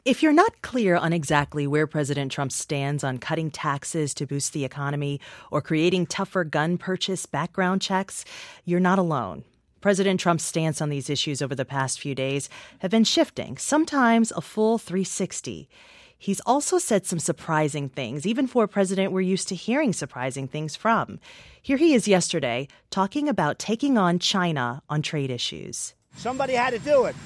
If you're not clear on exactly where President Trump stands on cutting taxes to boost the economy or creating tougher gun purchase background checks, you're not alone. President Trump's stance on these issues over the past few days have been shifting, sometimes a full 360. He's also said some surprising things, even for a president we're used to hearing surprising things from. Here he is yesterday talking about taking on China on trade issues. Somebody had to do it.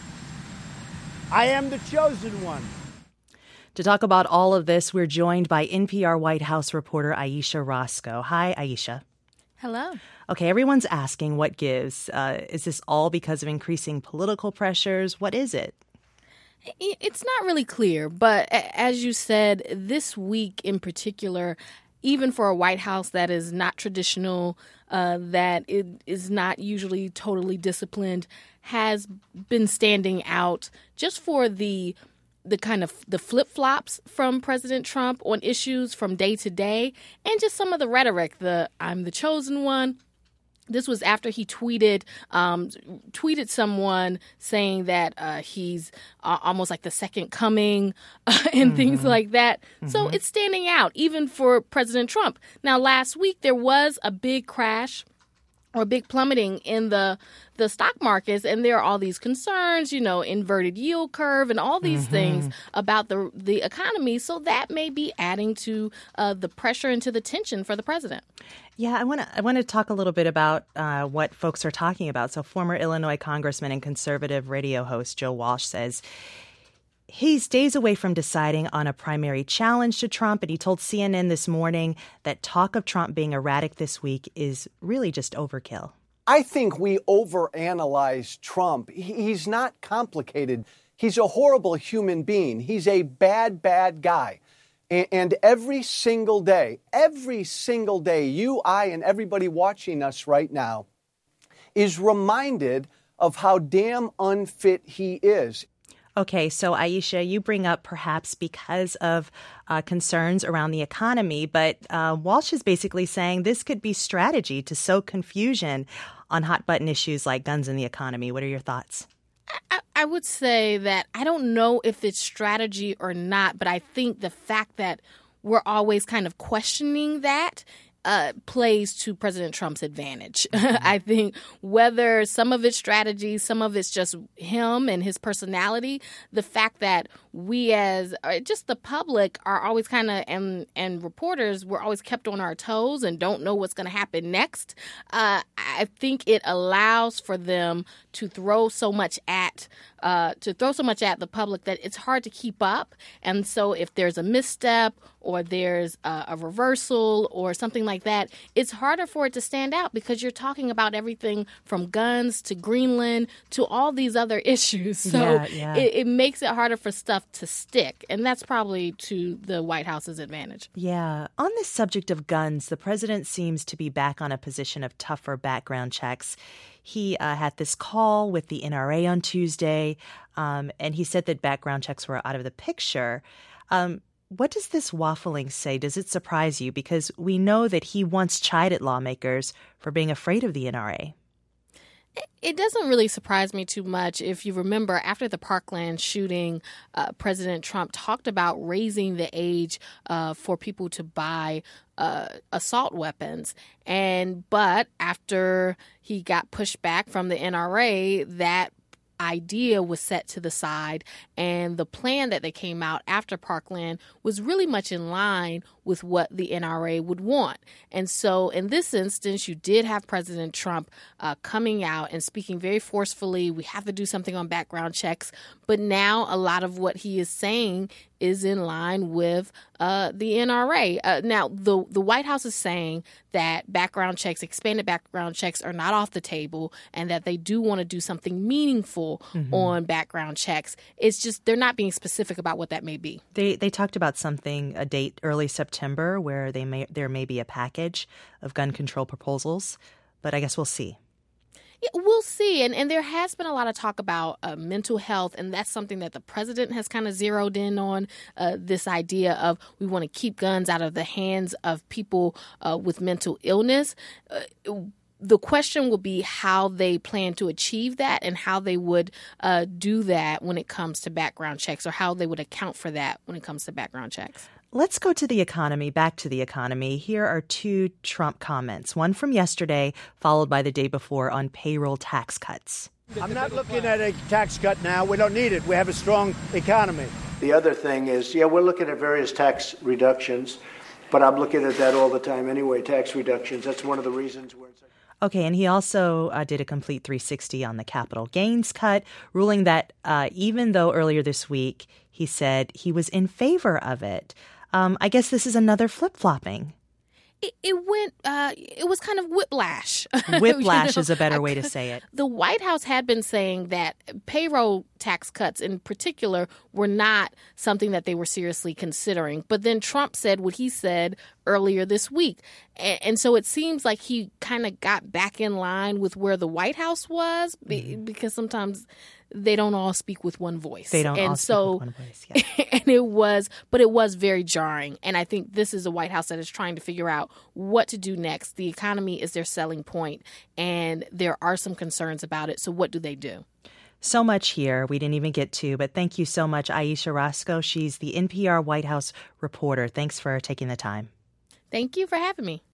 I am the chosen one. To talk about all of this, we're joined by NPR White House reporter Ayesha Rascoe. Hi, Ayesha. Hello. Okay, everyone's asking what gives. Is this all because of increasing political pressures? What is it? It's not really clear, but as you said, this week in particular, even for a White House that is not traditional, that it is not usually totally disciplined, has been standing out just for the kind of the flip-flops from President Trump on issues from day to day, and just some of the rhetoric, I'm the chosen one. This was after he tweeted someone saying that he's almost like the second coming and things like that. Mm-hmm. So it's standing out even for President Trump. Now, last week there was a big crash or big plummeting in the stock markets, and there are all these concerns, inverted yield curve and all these things about the economy. So that may be adding to the pressure and to the tension for the president. Yeah, I want to talk a little bit about what folks are talking about. So former Illinois congressman and conservative radio host Joe Walsh says he's days away from deciding on a primary challenge to Trump, and he told CNN this morning that talk of Trump being erratic this week is really just overkill. I think we overanalyze Trump. He's not complicated. He's a horrible human being. He's a bad, bad guy. And every single day, you, I, and everybody watching us right now is reminded of how damn unfit he is. Okay, so Ayesha, you bring up perhaps because of concerns around the economy, but Walsh is basically saying this could be strategy to sow confusion on hot-button issues like guns and the economy. What are your thoughts? I would say that I don't know if it's strategy or not, but I think the fact that we're always kind of questioning that plays to President Trump's advantage. I think whether some of it's strategy, some of it's just him and his personality, the fact that we as just the public are always kind of, and reporters, we're always kept on our toes and don't know what's going to happen next. I think it allows for them to throw so much at the public that it's hard to keep up. And so if there's a misstep or there's a reversal or something like that, it's harder for it to stand out because you're talking about everything from guns to Greenland to all these other issues. So it makes it harder for stuff to stick. And that's probably to the White House's advantage. Yeah. On this subject of guns, the president seems to be back on a position of tougher background checks. He had this call with the NRA on Tuesday, and he said that background checks were out of the picture. What does this waffling say? Does it surprise you? Because we know that he once chided lawmakers for being afraid of the NRA. It doesn't really surprise me too much. If you remember, after the Parkland shooting, President Trump talked about raising the age for people to buy assault weapons. But after he got pushed back from the NRA, that idea was set to the side, and the plan that they came out after Parkland was really much in line with what the NRA would want. And so in this instance, you did have President Trump coming out and speaking very forcefully, we have to do something on background checks. But now a lot of what he is saying is in line with the NRA. Now, the White House is saying that background checks, expanded background checks, are not off the table and that they do want to do something meaningful on background checks. It's just they're not being specific about what that may be. They talked about a date early September where there may be a package of gun control proposals, but I guess we'll see. Yeah, we'll see. And there has been a lot of talk about mental health, and that's something that the president has kind of zeroed in on, this idea of we want to keep guns out of the hands of people with mental illness. The question will be how they plan to achieve that and how they would do that when it comes to background checks, or how they would account for that when it comes to background checks. Let's go to the economy, back to the economy. Here are two Trump comments, one from yesterday, followed by the day before on payroll tax cuts. I'm not looking at a tax cut now. We don't need it. We have a strong economy. The other thing is, we're looking at various tax reductions, but I'm looking at that all the time anyway, tax reductions. That's one of the reasons we're... Okay, and he also did a complete 360 on the capital gains cut, ruling that even though earlier this week he said he was in favor of it, I guess this is another flip-flopping. It was kind of whiplash. Whiplash is a better way to say it. The White House had been saying that payroll tax cuts in particular were not something that they were seriously considering. But then Trump said what he said earlier this week. And so it seems like he kind of got back in line with where the White House was, because sometimes they don't all speak with one voice. They don't all speak with one voice, yeah. And it was very jarring. And I think this is a White House that is trying to figure out what to do next. The economy is their selling point, and there are some concerns about it. So what do they do? So much here we didn't even get to, but thank you so much, Ayesha Rascoe. She's the NPR White House reporter. Thanks for taking the time. Thank you for having me.